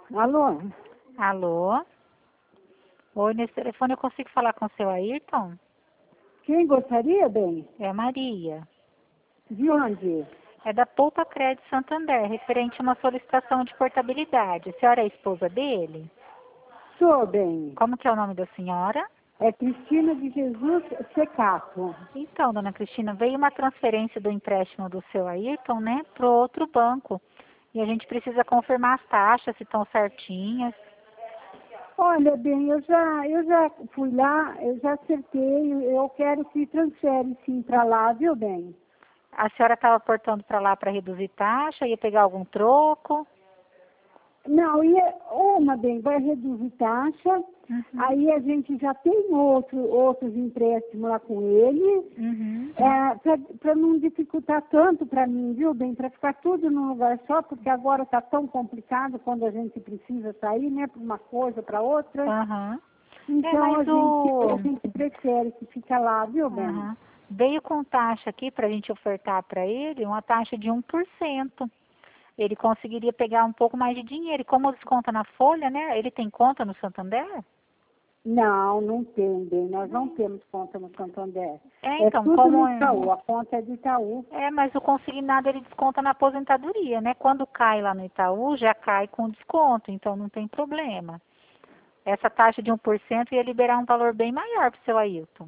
Alô? Alô? Oi, nesse telefone eu consigo falar com o seu Ayrton? Quem gostaria, bem? É a Maria. De onde? É da Poupa Crédito Santander, referente a uma solicitação de portabilidade. A senhora é a esposa dele? Sou, bem. Como que é o nome da senhora? É Cristina de Jesus Secato. Então, dona Cristina, veio uma transferência do empréstimo do seu Ayrton, né, para outro banco. E a gente precisa confirmar as taxas, se estão certinhas. Olha, bem, eu já fui lá, eu já acertei, eu quero que transfere sim para lá, viu, bem? A senhora estava portando para lá para reduzir taxa, ia pegar algum troco? Não, bem, vai reduzir taxa, Uhum. aí a gente já tem outros empréstimos lá com ele, Uhum. para não dificultar tanto para mim, viu, bem, para ficar tudo num lugar só, porque agora está tão complicado quando a gente precisa sair, né, para uma coisa, para outra. Aham. É, Então mas a gente prefere que fica lá, viu, bem? Aham. Veio com taxa aqui para a gente ofertar para ele uma taxa de 1%. Ele conseguiria pegar um pouco mais de dinheiro. E como desconta na folha, né? Ele tem conta no Santander? Não, não tem, bem, nós não temos conta no Santander. É, É então, tudo como no é? Itaú, a conta é do Itaú. É, mas o consignado ele desconta na aposentadoria, né? Quando cai lá no Itaú, já cai com desconto, então não tem problema. Essa taxa de 1% ia liberar um valor bem maior para o seu Ailton.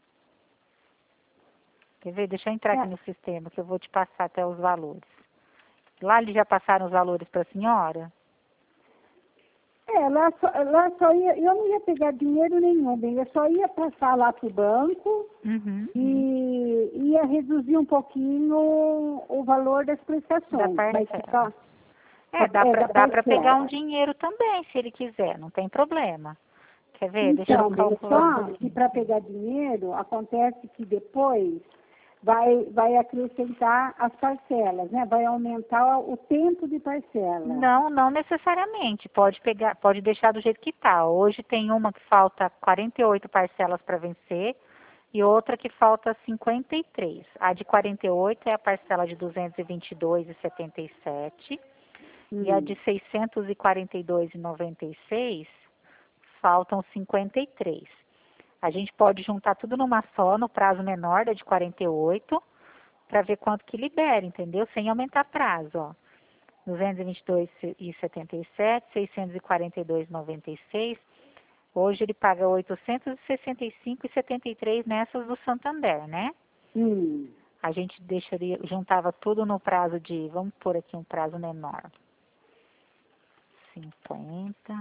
Quer ver? Deixa eu entrar aqui no sistema, que eu vou te passar até os valores. Lá eles já passaram os valores para a senhora? Lá só ia, eu não ia pegar dinheiro nenhum, bem, eu só ia passar lá para o banco Uhum. e ia reduzir um pouquinho o valor das Da prestações. Mas parcela. ficar, Dá da para pegar um parcela. dinheiro também, se ele quiser, não tem problema. Quer ver? Deixa eu Então, bem, calcular um só que pouquinho. para pegar dinheiro, acontece que depois vai acrescentar as parcelas, né? Vai aumentar o tempo de parcela. Não, não necessariamente. Pode pegar, pode deixar do jeito que está. Hoje tem uma que falta 48 parcelas para vencer e outra que falta 53. A de 48 é a parcela de 222,77 e a de 642,96 faltam 53. A gente pode juntar tudo numa só, no prazo menor, da de 48, para ver quanto que libera, entendeu? Sem aumentar prazo, ó. 222,77, 642,96. Hoje ele paga 865,73 nessas do Santander, né? Hum. A gente juntava tudo no prazo de, vamos pôr aqui um prazo menor. 50.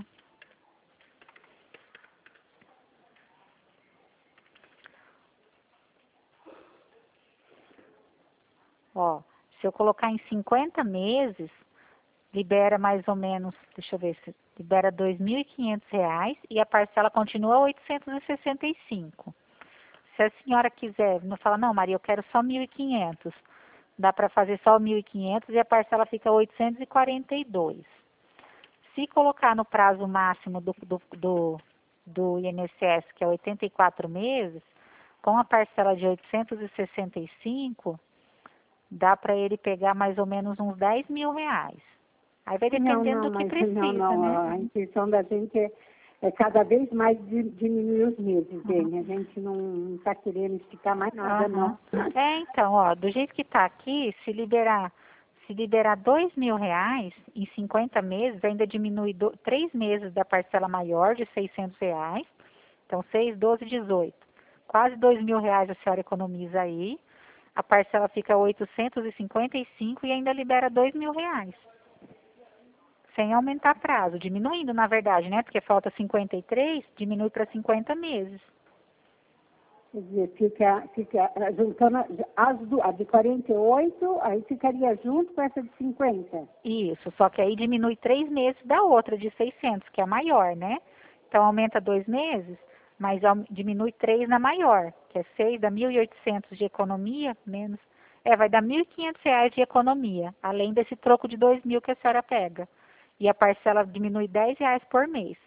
Ó, se eu colocar em 50 meses, libera mais ou menos, deixa eu ver, se libera R$ 2.500 e a parcela continua 865. Se a senhora quiser, não fala, não, Maria, eu quero só 1.500. Dá para fazer só 1.500 e a parcela fica 842. Se colocar no prazo máximo do INSS, que é 84 meses, com a parcela de 865, dá para ele pegar mais ou menos uns R$ 10.000. Aí vai dependendo do que precisa, né? A intenção da gente é cada vez mais diminuir os meses, bem. A gente não está querendo esticar mais nada, não. É, então, ó, do jeito que tá aqui, se liberar R$ 2.000 em 50 meses, ainda diminui 3 meses da parcela maior de R$ 600. Então, 6, 12, 18. Quase R$ 2.000 a senhora economiza aí. A parcela fica 855 e ainda libera R$ 2.000. Sem aumentar prazo, diminuindo, na verdade, né? Porque falta 53, diminui para 50 meses. Quer dizer, fica juntando a de 48, aí ficaria junto com essa de 50. Isso, só que aí diminui 3 meses da outra, de 600, que é a maior, né? Então aumenta 2 meses, mas diminui 3 na maior, que é 6, dá 1.800 de economia, menos. Vai dar R$ 1.500 de economia, além desse troco de 2.000 que a senhora pega. E a parcela diminui R$ 10 por mês.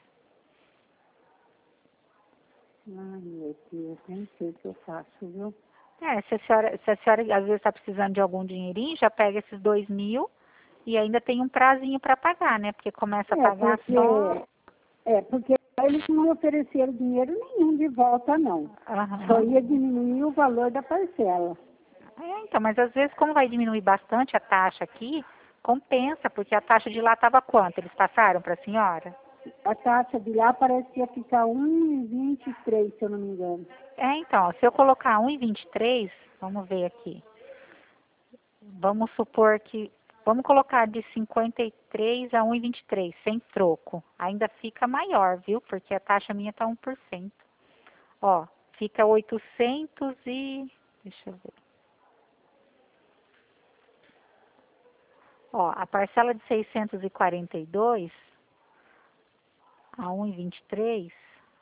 Ai, meu Deus, nem sei o que eu faço, viu? Se a senhora às vezes está precisando de algum dinheirinho, já pega esses 2.000 E ainda tem um prazinho para pagar, né? Porque começa a pagar só... Porque eles não me ofereceram dinheiro nenhum de volta, não. Só ia diminuir o valor da parcela. Então, mas às vezes, como vai diminuir bastante a taxa aqui, compensa, porque a taxa de lá estava quanto? Eles passaram para a senhora? A taxa de lá parece que ia ficar 1,23, se eu não me engano. Então, ó, se eu colocar 1,23, vamos ver aqui. Vamos supor que... Vamos colocar de 53 a 1,23, sem troco. Ainda fica maior, viu? Porque a taxa minha está 1%. Ó, fica 800 e... Deixa eu ver. Ó, a parcela de 642 a 1,23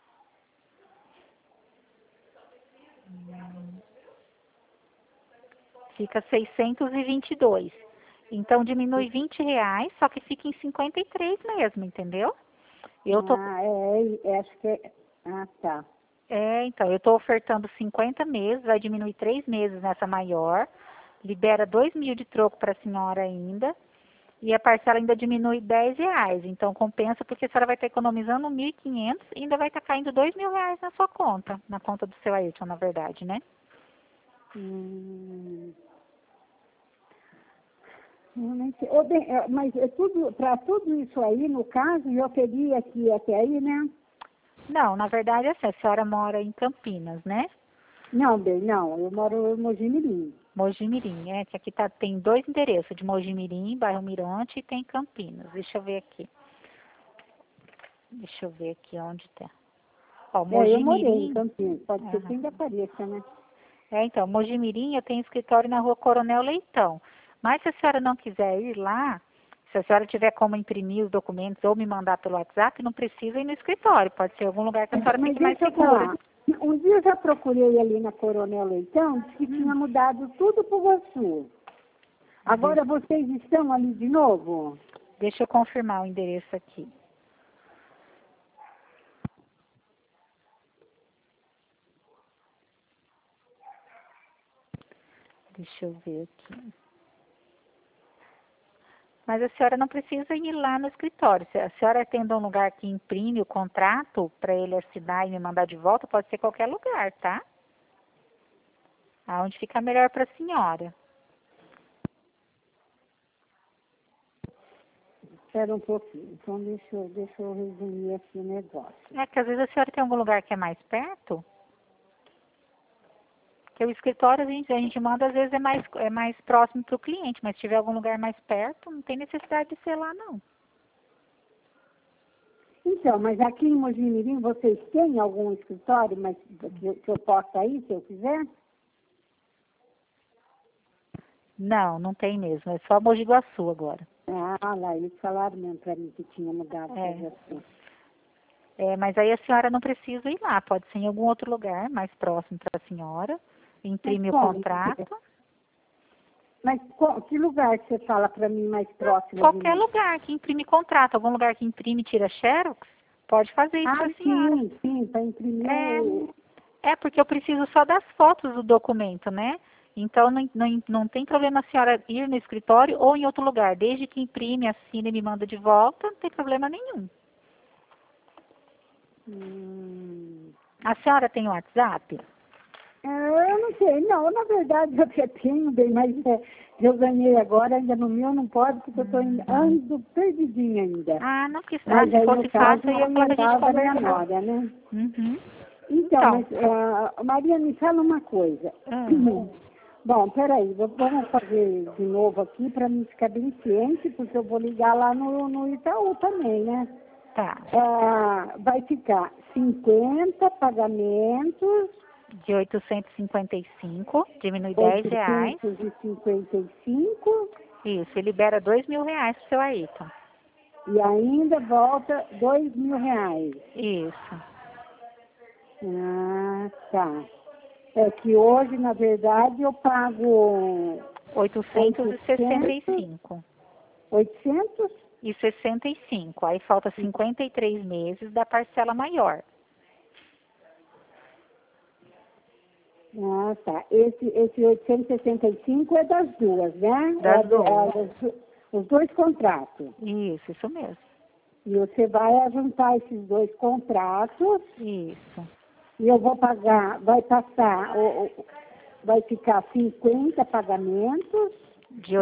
fica 622. Então diminui R$ 20, só que fica em 53 mesmo, entendeu? Eu tô... acho que é... Ah, tá. Então, eu estou ofertando 50 meses, vai diminuir 3 meses nessa maior, libera 2.000 de troco para a senhora ainda, e a parcela ainda diminui R$ 10. Então, compensa porque a senhora vai estar economizando 1.500 e ainda vai estar caindo R$ 2.000 na sua conta, na conta do seu Ayrton, na verdade, né? Mas para tudo isso aí, no caso, eu teria que ir até aí, né? Não, na verdade, assim, a senhora mora em Campinas, né? Não, bem, não, eu moro em Mojimirim. Mojimirim, que aqui tem 2 endereços, de Mojimirim, bairro Mirante, e tem Campinas. Deixa eu ver aqui. Deixa eu ver aqui onde tá. Ó, Eu morei em Mojimirim. Campinas, pode ser que ainda apareça, né? Então, Mojimirim, eu tenho escritório na rua Coronel Leitão. Mas se a senhora não quiser ir lá, se a senhora tiver como imprimir os documentos ou me mandar pelo WhatsApp, não precisa ir no escritório. Pode ser algum lugar que a senhora fique mais segura. Um dia eu já procurei ali na Coronel Leitão, disse que tinha mudado tudo para o Sul. Agora vocês estão ali de novo? Deixa eu confirmar o endereço aqui. Deixa eu ver aqui. Mas a senhora não precisa ir lá no escritório. Se a senhora tendo um lugar que imprime o contrato para ele assinar e me mandar de volta, pode ser qualquer lugar, tá? Aonde fica melhor para a senhora. Espera um pouquinho, então deixa eu resumir aqui o negócio. Que às vezes a senhora tem algum lugar que é mais perto. Porque o escritório a gente manda, às vezes é mais próximo para o cliente, mas se tiver algum lugar mais perto, não tem necessidade de ser lá, não. Então, mas aqui em Mojimirim vocês têm algum escritório mas que eu possa ir se eu quiser? Não, não tem mesmo. É só Mogi Guaçu agora. Ah, lá, eles falaram mesmo para mim que tinha mudado. Mas aí a senhora não precisa ir lá. Pode ser em algum outro lugar mais próximo para a senhora. Imprime o contrato. Mas que lugar que você fala para mim mais próximo? Qualquer lugar que imprime contrato. Algum lugar que imprime e tira xerox, pode fazer isso para a senhora. Sim, para imprimir. Porque eu preciso só das fotos do documento, né? Então, não tem problema a senhora ir no escritório ou em outro lugar. Desde que imprime, assina e me manda de volta, não tem problema nenhum. A senhora tem WhatsApp? Eu não sei, não, na verdade eu até tenho bem, mas eu ganhei agora, ainda no meu não pode, porque eu estou ando perdidinha ainda. Não quis nada, se fosse fácil, eu ia falar que a gente conversava. Né? Então, mas, Maria, me fala uma coisa. Bom, peraí, vamos fazer de novo aqui para mim ficar bem ciente, porque eu vou ligar lá no Itaú também, né? Tá. Vai ficar 50 pagamentos. De 855, diminui R$ 10. 855. Isso, e libera R$ 2.000 para o seu Ayrton. E ainda volta R$ 2.000. Isso. Tá. É que hoje, na verdade, eu pago 865. 865. Aí falta 53 meses da parcela maior. Tá. Esse 865 é das duas, né? Das duas. Os dois contratos. Isso mesmo. E você vai juntar esses dois contratos. Isso. E eu vou pagar, vai ficar 50 pagamentos De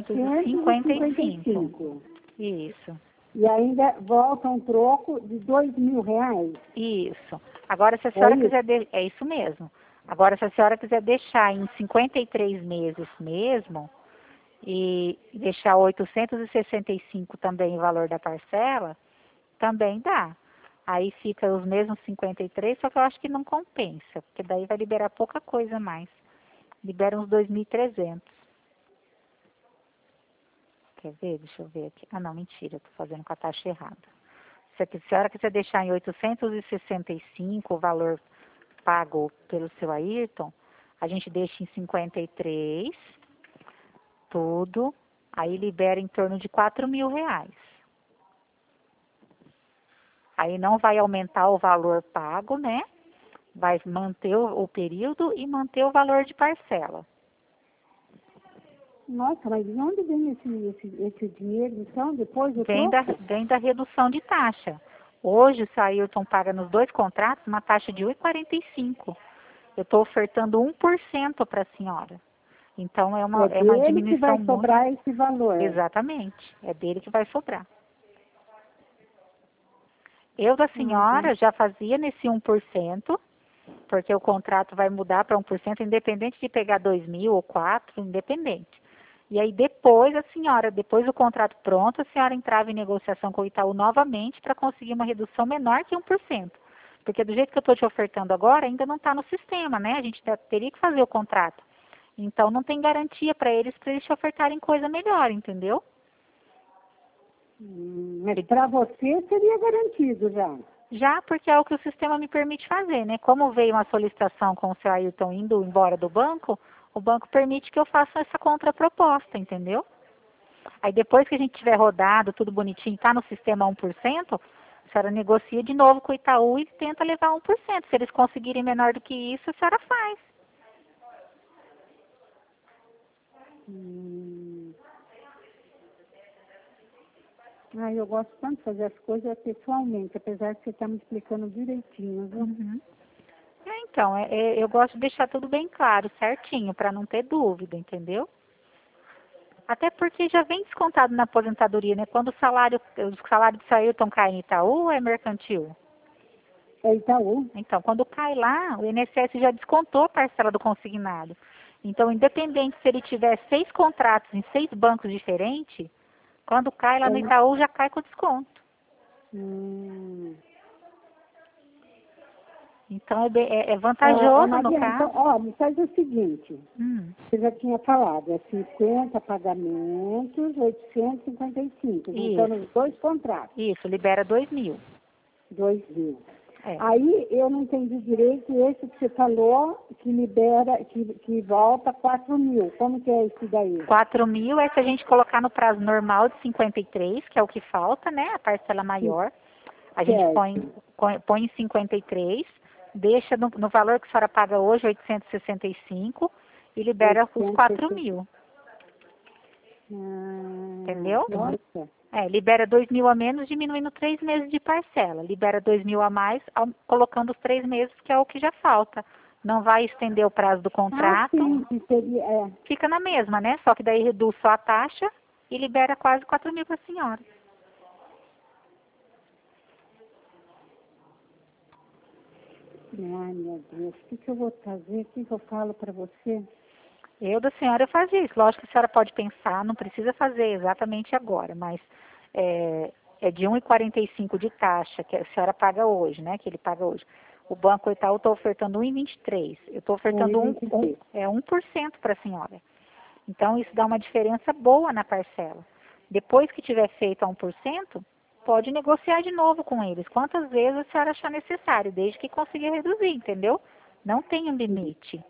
855. Isso. E ainda volta um troco de R$ 2.000. Isso. Agora, se a senhora quiser... É isso mesmo. Agora, se a senhora quiser deixar em 53 meses mesmo, e deixar 865 também o valor da parcela, também dá. Aí fica os mesmos 53, só que eu acho que não compensa, porque daí vai liberar pouca coisa mais. Libera uns 2.300. Quer ver? Deixa eu ver aqui. Ah, não, mentira, eu tô fazendo com a taxa errada. Se a senhora quiser deixar em 865 o valor pago pelo seu Ayrton, a gente deixa em 53, tudo, aí libera em torno de R$ 4.000. Aí não vai aumentar o valor pago, né? Vai manter o período e manter o valor de parcela. Nossa, mas de onde vem esse dinheiro, então, depois do Vem da redução de taxa. Hoje o seu Ayrton paga nos dois contratos uma taxa de 1,45. Eu estou ofertando 1% para a senhora. Então é uma diminuição que vai sobrar esse valor. Exatamente. É dele que vai sobrar. Eu da senhora já fazia nesse 1%, porque o contrato vai mudar para 1%, independente de pegar 2.000 ou 4, independente. E aí depois depois do contrato pronto, a senhora entrava em negociação com o Itaú novamente para conseguir uma redução menor que 1%. Porque do jeito que eu estou te ofertando agora, ainda não está no sistema, né? A gente teria que fazer o contrato. Então não tem garantia para eles te ofertarem coisa melhor, entendeu? Mas para você seria garantido já. Já, porque é o que o sistema me permite fazer, né? Como veio uma solicitação com o seu Ayrton indo embora do banco, o banco permite que eu faça essa contraproposta, entendeu? Aí depois que a gente tiver rodado, tudo bonitinho, tá no sistema 1%, a senhora negocia de novo com o Itaú e tenta levar 1%. Se eles conseguirem menor do que isso, a senhora faz. Eu gosto tanto de fazer as coisas pessoalmente, apesar de você estar me explicando direitinho, viu? Uhum. Então, eu gosto de deixar tudo bem claro, certinho, para não ter dúvida, entendeu? Até porque já vem descontado na aposentadoria, né? Quando os salários do seu Ayrton caem em Itaú, é mercantil? É Itaú. Então, quando cai lá, o INSS já descontou a parcela do consignado. Então, independente se ele tiver 6 contratos em 6 bancos diferentes, quando cai lá no Itaú, já cai com desconto. Então, é vantajoso Maria, no caso. Então, me faz o seguinte. Você já tinha falado, é 50 pagamentos, 855. Então, nos dois contratos. Isso, libera 2.000. 2.000. É. Aí, eu não entendi direito esse que você falou, que libera, que volta 4.000. Como que é esse daí? 4.000 é se a gente colocar no prazo normal de 53, que é o que falta, né? A parcela maior. A gente põe em 53, deixa no valor que a senhora paga hoje, 865, e libera os 4.000. Entendeu? Nossa. Libera 2.000 a menos, diminuindo 3 meses de parcela. Libera 2.000 a mais, colocando os 3 meses, que é o que já falta. Não vai estender o prazo do contrato. Fica na mesma, né? Só que daí reduz só a taxa e libera quase 4.000 para a senhora. Ai, meu Deus, o que eu vou fazer? O que eu falo para você? Eu da senhora fazia isso. Lógico que a senhora pode pensar, não precisa fazer exatamente agora, mas é de 1,45 de taxa que a senhora paga hoje, né? Que ele paga hoje. O Banco Itaú está ofertando 1,23. Eu estou ofertando 1% para a senhora. Então, isso dá uma diferença boa na parcela. Depois que tiver feito a 1%, pode negociar de novo com eles, quantas vezes a senhora achar necessário, desde que consiga reduzir, entendeu? Não tem um limite.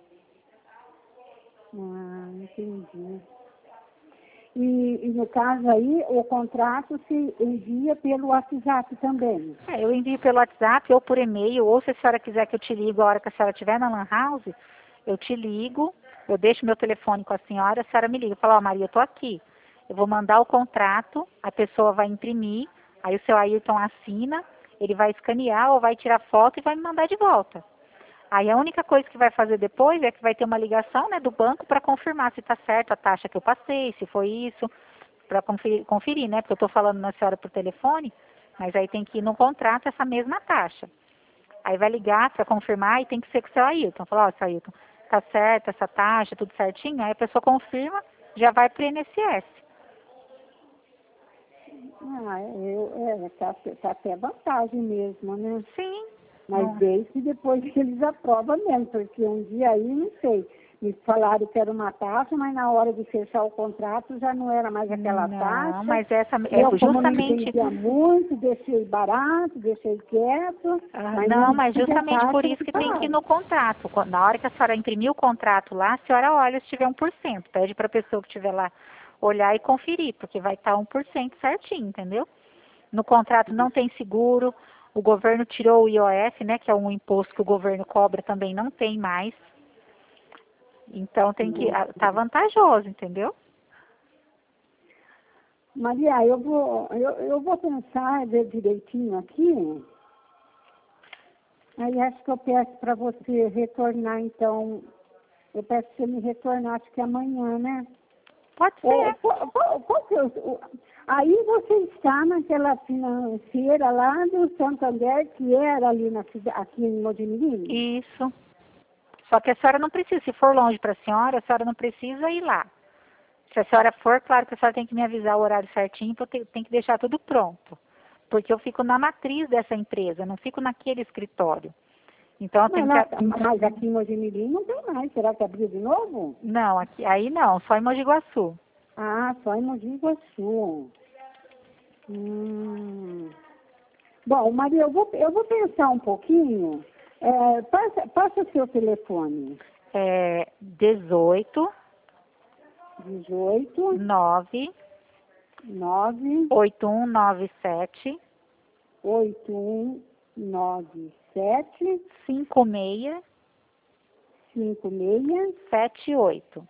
Entendi. E no caso aí, o contrato se envia pelo WhatsApp também? Eu envio pelo WhatsApp ou por e-mail, ou se a senhora quiser que eu te ligue a hora que a senhora estiver na Lan House, eu te ligo, eu deixo meu telefone com a senhora me liga. Fala, Maria, eu tô aqui. eu vou mandar o contrato, a pessoa vai imprimir, aí o seu Ayrton assina, ele vai escanear ou vai tirar foto e vai me mandar de volta. Aí a única coisa que vai fazer depois é que vai ter uma ligação, né, do banco para confirmar se está certo a taxa que eu passei, se foi isso, para conferir, né, porque eu estou falando na senhora por telefone, mas aí tem que ir no contrato essa mesma taxa. Aí vai ligar para confirmar e tem que ser com o seu Ayrton. Falar, ó, seu Ayrton, tá certo essa taxa, tudo certinho? Aí a pessoa confirma, já vai para o INSS. Tá até vantagem mesmo, né? Sim. Mas desde depois que eles aprovam mesmo, porque um dia aí, não sei, me falaram que era uma taxa, mas na hora de fechar o contrato já não era mais aquela taxa. Não, mas essa eu, é como não justamente... entendia muito, deixei barato, deixei quieto. Mas justamente por isso que tem que ir no contrato. Na hora que a senhora imprimir o contrato lá, a senhora olha se tiver 1%. Pede para a pessoa que estiver lá olhar e conferir, porque vai estar 1% certinho, entendeu? No contrato não tem seguro, o governo tirou o IOF, né, que é um imposto que o governo cobra, também não tem mais. Então tem que... Tá vantajoso, entendeu? Maria, eu vou pensar direitinho aqui. Aí acho que eu peço para você retornar, então. Eu peço que você me retornar, acho que amanhã, né? Pode ser. Aí você está naquela financeira lá do Santander, que era ali aqui em Mojimirim? Isso. Só que a senhora não precisa, se for longe para a senhora não precisa ir lá. Se a senhora for, claro que a senhora tem que me avisar o horário certinho, porque eu tenho que deixar tudo pronto. Porque eu fico na matriz dessa empresa, não fico naquele escritório. Então eu tenho que... Mas aqui em Mojimirim não tem mais, será que abriu de novo? Não, aí não, só em Mogi Guaçu. Ah, só em Mogi Guaçu. Bom, Maria, eu vou pensar um pouquinho. Passa o seu telefone. 18 9 8197 56 78.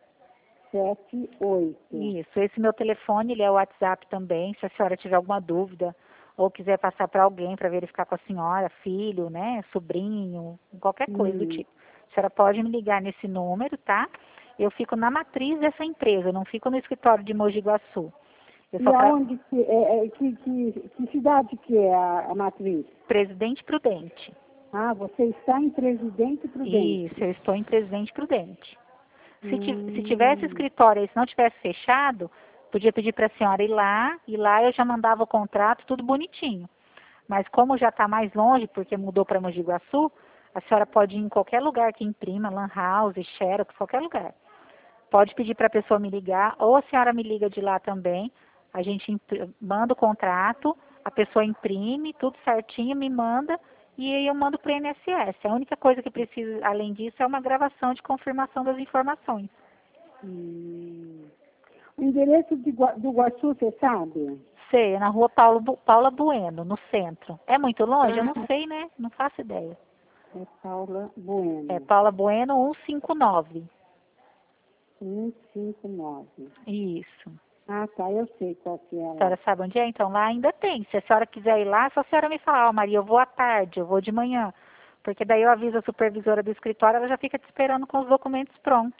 Isso, esse meu telefone, ele é o WhatsApp também, se a senhora tiver alguma dúvida ou quiser passar para alguém para verificar com a senhora, filho, né, sobrinho, qualquer coisa do tipo. A senhora pode me ligar nesse número, tá? Eu fico na matriz dessa empresa, eu não fico no escritório de Mogi Guaçu. Aonde que cidade que é a matriz? Presidente Prudente. Ah, você está em Presidente Prudente. Isso, eu estou em Presidente Prudente. Se tivesse escritório e se não tivesse fechado, podia pedir para a senhora ir lá, e lá eu já mandava o contrato, tudo bonitinho. Mas como já está mais longe, porque mudou para Mogi Guaçu, a senhora pode ir em qualquer lugar que imprima, lan house, xerox, qualquer lugar. Pode pedir para a pessoa me ligar, ou a senhora me liga de lá também, a gente manda o contrato, a pessoa imprime, tudo certinho, me manda, e aí eu mando para o INSS. A única coisa que precisa, além disso, é uma gravação de confirmação das informações. O endereço do Guaçu, você sabe? Sei, é na rua Paula Bueno, no centro. É muito longe? Eu não sei, né? Não faço ideia. É Paula Bueno. É Paula Bueno 159. 159. Isso. Ah, tá, eu sei qual que é. A senhora sabe onde é? Então lá ainda tem. Se a senhora quiser ir lá, é só a senhora me falar, ó, Maria, eu vou à tarde, eu vou de manhã. Porque daí eu aviso a supervisora do escritório, ela já fica te esperando com os documentos prontos.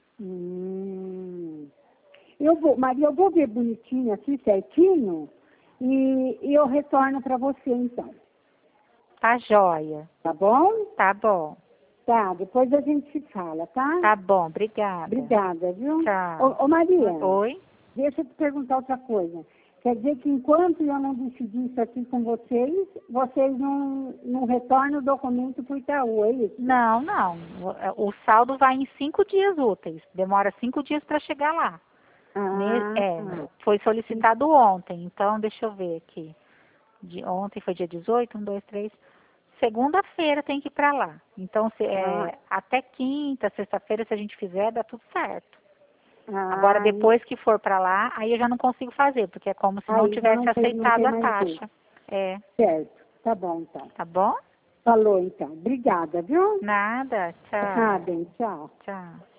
Maria, eu vou ver bonitinho aqui, certinho, e eu retorno para você, então. Tá joia. Tá bom? Tá bom. Tá, depois a gente se fala, tá? Tá bom, obrigada. Obrigada, viu? Tchau. Ô Maria. Oi? Deixa eu te perguntar outra coisa. Quer dizer que enquanto eu não decidir isso aqui com vocês não retornam o documento para o Itaú, é isso? Não. O saldo vai em 5 dias úteis. Demora 5 dias para chegar lá. Foi solicitado ontem. Então, deixa eu ver aqui. Ontem foi dia 18, 1, 2, 3. Segunda-feira tem que ir para lá. Então, até quinta, sexta-feira, se a gente fizer, dá tudo certo. Agora, depois que for para lá, aí eu já não consigo fazer, porque é como se não tivesse aceitado a taxa. Certo. Tá bom, então. Tá bom? Falou, então. Obrigada, viu? Nada. Tchau. Bem, tchau. Tchau.